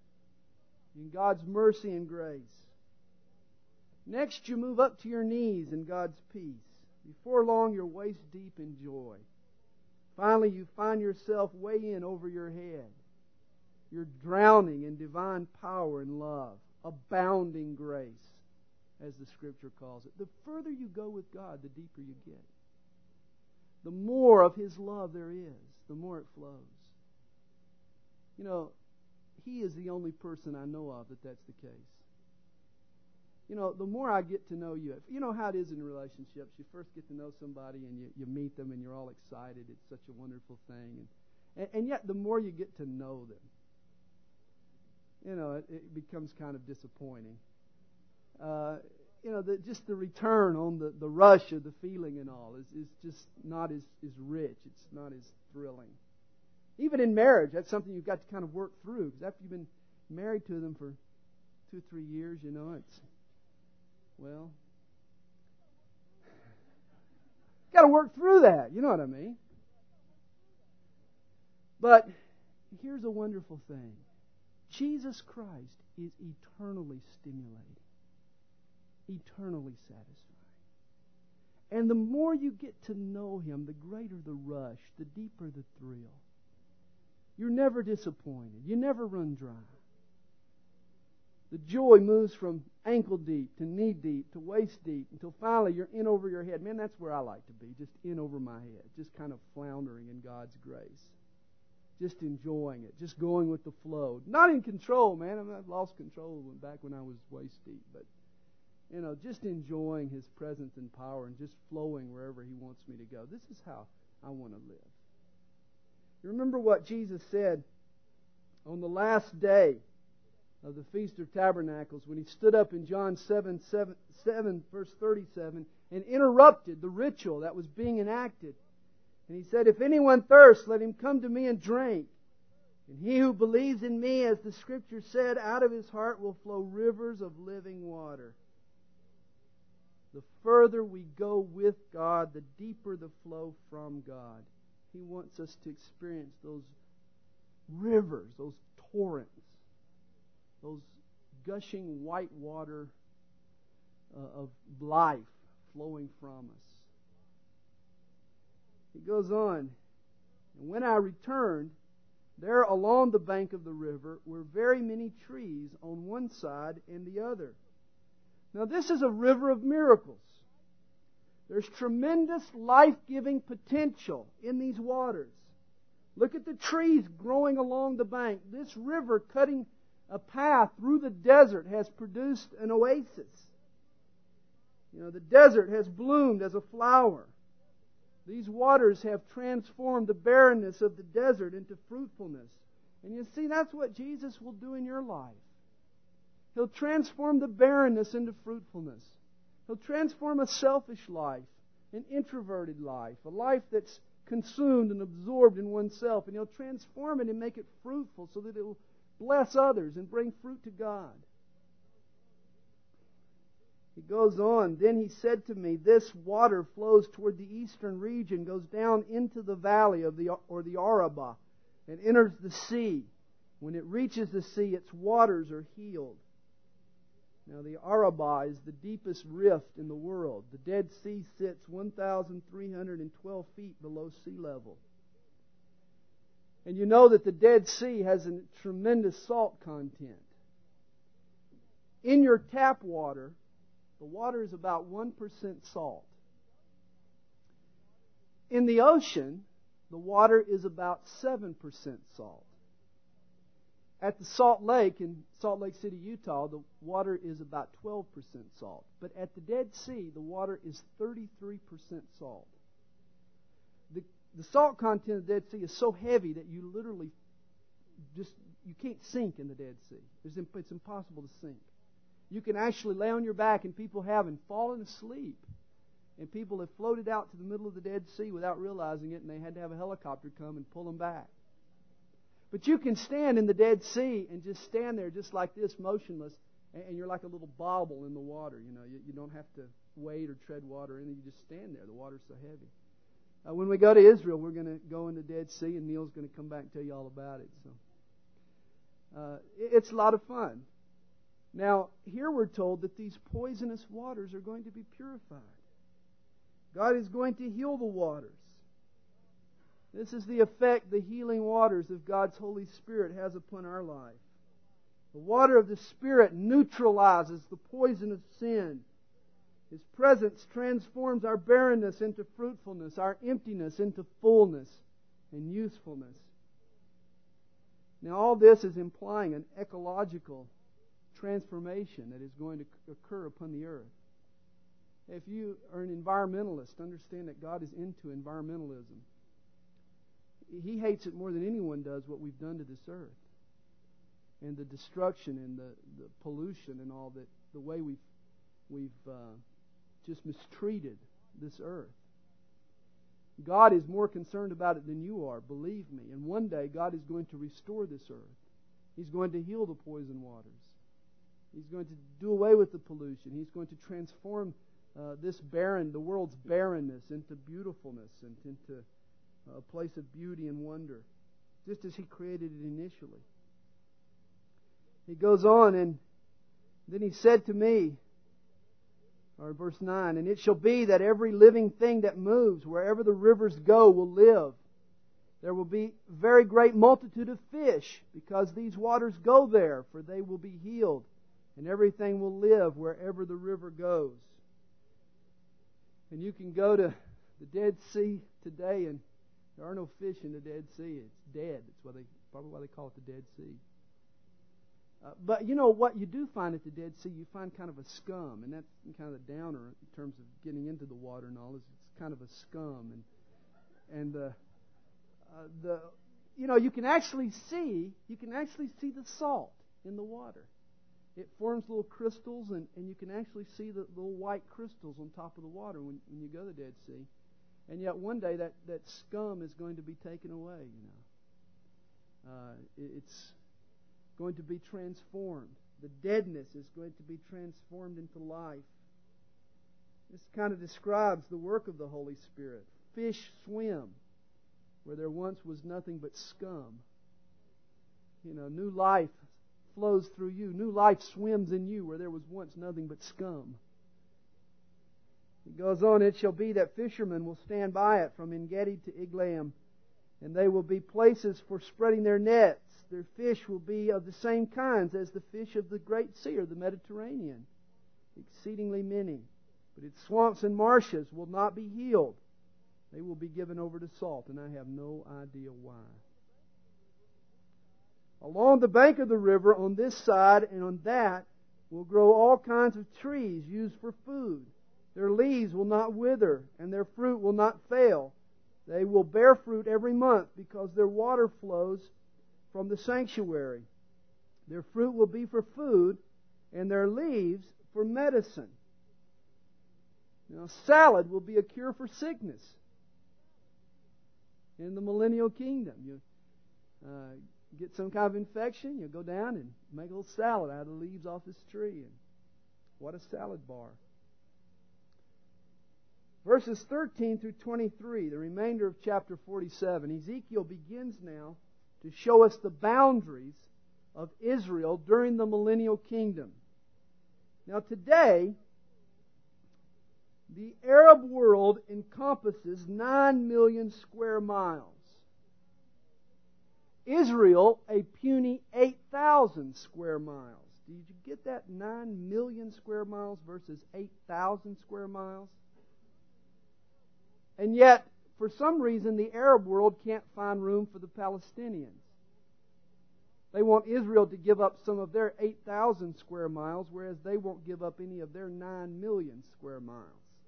in God's mercy and grace. Next, you move up to your knees in God's peace. Before long, you're waist deep in joy. Finally, you find yourself way in over your head. You're drowning in divine power and love, abounding grace, as the Scripture calls it. The further you go with God, the deeper you get. The more of His love there is, the more it flows. You know, He is the only person I know of that that's the case. You know, the more I get to know you, you know how it is in relationships. You first get to know somebody and you, you meet them and you're all excited. It's such a wonderful thing. And, and, and yet the more you get to know them, you know, it, it becomes kind of disappointing. Uh, you know, the, just the return on the, the rush of the feeling and all is, is just not as, as rich. It's not as thrilling. Even in marriage, that's something you've got to kind of work through. Because after you've been married to them for two, three years, you know, it's... Well, got to work through that. You know what I mean? But here's a wonderful thing. Jesus Christ is eternally stimulating, eternally satisfying. And the more you get to know Him, the greater the rush, the deeper the thrill. You're never disappointed. You never run dry. The joy moves from ankle deep to knee deep to waist deep until finally you're in over your head. Man, that's where I like to be, just in over my head, just kind of floundering in God's grace. Just enjoying it, just going with the flow. Not in control, man. I mean, I've lost control back when I was waist deep, but you know, just enjoying His presence and power and just flowing wherever He wants me to go. This is how I want to live. You remember what Jesus said on the last day of the Feast of Tabernacles when He stood up in John seven, seven, seven, verse thirty-seven, and interrupted the ritual that was being enacted. And He said, "If anyone thirsts, let him come to me and drink. And he who believes in me, as the Scripture said, out of his heart will flow rivers of living water." The further we go with God, the deeper the flow from God. He wants us to experience those rivers, those torrents, those gushing white water uh, of life flowing from us. He goes on, "And when I returned, there along the bank of the river were very many trees on one side and the other." Now this is a river of miracles. There's tremendous life-giving potential in these waters. Look at the trees growing along the bank. This river cutting a path through the desert has produced an oasis. You know, the desert has bloomed as a flower. These waters have transformed the barrenness of the desert into fruitfulness. And you see, that's what Jesus will do in your life. He'll transform the barrenness into fruitfulness. He'll transform a selfish life, an introverted life, a life that's consumed and absorbed in oneself. And He'll transform it and make it fruitful so that it will bless others and bring fruit to God. He goes on, "Then He said to me, this water flows toward the eastern region, goes down into the valley of the or the Arabah, and enters the sea. When it reaches the sea, its waters are healed." Now the Arabah is the deepest rift in the world. The Dead Sea sits one thousand three hundred twelve feet below sea level. And you know that the Dead Sea has a tremendous salt content. In your tap water, the water is about one percent salt. In the ocean, the water is about seven percent salt. At the Salt Lake, in Salt Lake City, Utah, the water is about twelve percent salt. But at the Dead Sea, the water is thirty-three percent salt. The, the salt content of the Dead Sea is so heavy that you literally just, you can't sink in the Dead Sea. It's, it's impossible to sink. You can actually lay on your back, and people have, and fallen asleep. And people have floated out to the middle of the Dead Sea without realizing it, and they had to have a helicopter come and pull them back. But you can stand in the Dead Sea and just stand there just like this, motionless, and you're like a little bobble in the water. You know, you, you don't have to wade or tread water in it. You just stand there. The water's so heavy. Uh, when we go to Israel, we're going to go in the Dead Sea, and Neil's going to come back and tell you all about it. So uh, it's a lot of fun. Now, here we're told that these poisonous waters are going to be purified. God is going to heal the waters. This is the effect the healing waters of God's Holy Spirit has upon our life. The water of the Spirit neutralizes the poison of sin. His presence transforms our barrenness into fruitfulness, our emptiness into fullness and usefulness. Now, all this is implying an ecological transformation that is going to occur upon the earth. If you are an environmentalist, understand that God is into environmentalism. He hates it more than anyone does, what we've done to this earth. And the destruction and the, the pollution and all that, the way we've, we've uh, just mistreated this earth. God is more concerned about it than you are, believe me. And one day God is going to restore this earth. He's going to heal the poison waters. He's going to do away with the pollution. He's going to transform uh, this barren, the world's barrenness, into beautifulness and into a place of beauty and wonder, just as He created it initially. He goes on, and then He said to me, Or verse nine, and it shall be that every living thing that moves, wherever the rivers go, will live. There will be very great multitude of fish, because these waters go there, for they will be healed, and everything will live wherever the river goes. And you can go to the Dead Sea today, and there are no fish in the Dead Sea. It's dead. That's why they probably why they call it the Dead Sea. Uh, but you know what you do find at the Dead Sea? You find kind of a scum, and that's kind of the downer in terms of getting into the water and all. Is it's kind of a scum, and and uh, uh, the you know you can actually see you can actually see the salt in the water. It forms little crystals, and, and you can actually see the little white crystals on top of the water when, when you go to the Dead Sea. And yet one day that, that scum is going to be taken away. You know, uh, it, it's going to be transformed. The deadness is going to be transformed into life. This kind of describes the work of the Holy Spirit. Fish swim where there once was nothing but scum. You know, new life flows through you. New life swims in you where there was once nothing but scum. It goes on, it shall be that fishermen will stand by it from En-gedi to Eglaim, and they will be places for spreading their nets. Their fish will be of the same kinds as the fish of the Great Sea or the Mediterranean, exceedingly many. But its swamps and marshes will not be healed. They will be given over to salt, and I have no idea why. Along the bank of the river, on this side and on that, will grow all kinds of trees used for food. Their leaves will not wither, and their fruit will not fail. They will bear fruit every month, because their water flows from the sanctuary. Their fruit will be for food, and their leaves for medicine. Now, salad will be a cure for sickness in the millennial kingdom. You uh, get some kind of infection, you go down and make a little salad out of the leaves off this tree. And what a salad bar. Verses thirteen through twenty-three, the remainder of chapter forty-seven, Ezekiel begins now to show us the boundaries of Israel during the millennial kingdom. Now today, the Arab world encompasses nine million square miles. Israel, a puny eight thousand square miles. Did you get that? nine million square miles versus eight thousand square miles? And yet, for some reason, the Arab world can't find room for the Palestinians. They want Israel to give up some of their eight thousand square miles, whereas they won't give up any of their nine million square miles.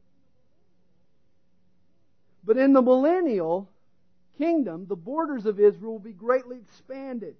But in the millennial kingdom, the borders of Israel will be greatly expanded.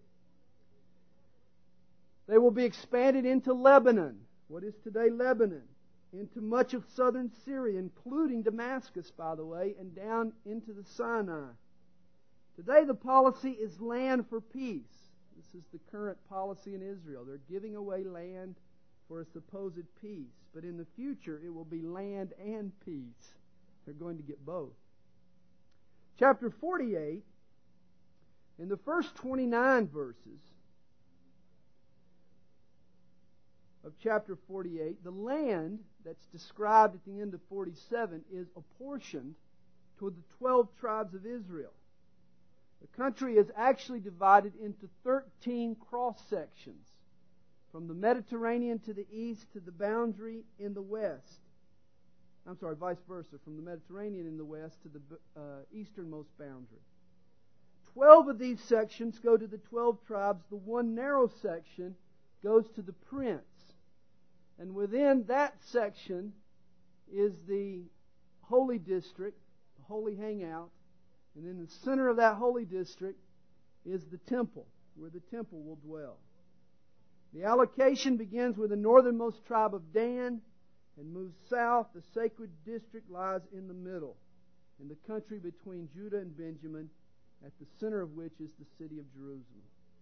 They will be expanded into Lebanon, what is today Lebanon, into much of southern Syria, including Damascus, by the way, and down into the Sinai. Today the policy is land for peace. This is the current policy in Israel. They're giving away land for a supposed peace. But in the future, it will be land and peace. They're going to get both. Chapter forty-eight, in the first twenty-nine verses of chapter forty-eight, the land that's described at the end of forty-seven is apportioned to the twelve tribes of Israel. The country is actually divided into thirteen cross-sections, from the Mediterranean to the east to the boundary in the west. I'm sorry, vice versa, from the Mediterranean in the west to the uh, easternmost boundary. Twelve of these sections go to the twelve tribes. The one narrow section goes to the prince. And within that section is the holy district, the holy hangout. And in the center of that holy district is the temple, where the temple will dwell. The allocation begins with the northernmost tribe of Dan and moves south. The sacred district lies in the middle, in the country between Judah and Benjamin, at the center of which is the city of Jerusalem.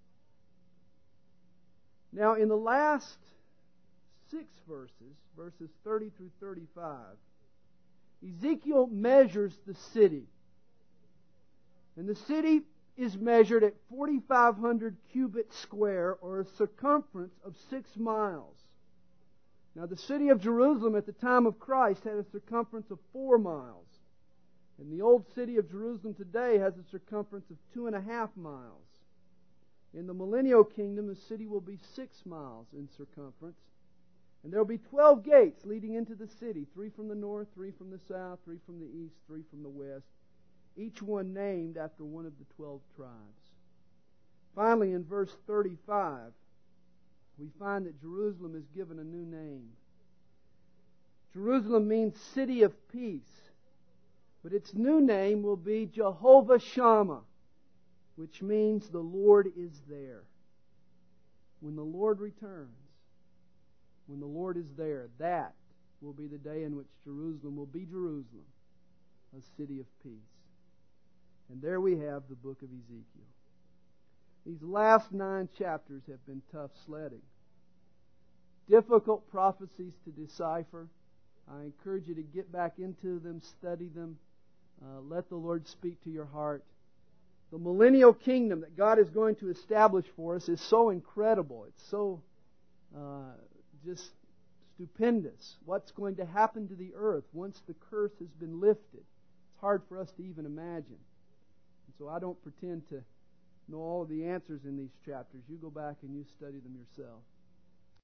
Now, in the last six verses, verses thirty through thirty-five, Ezekiel measures the city. And the city is measured at forty-five hundred cubits square, or a circumference of six miles. Now, the city of Jerusalem at the time of Christ had a circumference of four miles. And the old city of Jerusalem today has a circumference of two and a half miles. In the millennial kingdom, the city will be six miles in circumference. And there will be twelve gates leading into the city, three from the north, three from the south, three from the east, three from the west, each one named after one of the twelve tribes. Finally, in verse thirty-five, we find that Jerusalem is given a new name. Jerusalem means city of peace, but its new name will be Jehovah Shammah, which means the Lord is there. When the Lord returns, when the Lord is there, that will be the day in which Jerusalem will be Jerusalem, a city of peace. And there we have the book of Ezekiel. These last nine chapters have been tough sledding. Difficult prophecies to decipher. I encourage you to get back into them, study them. Uh, let the Lord speak to your heart. The millennial kingdom that God is going to establish for us is so incredible. It's so uh, just stupendous. What's going to happen to the earth once the curse has been lifted? It's hard for us to even imagine. And so I don't pretend to know all of the answers in these chapters. You go back and you study them yourself.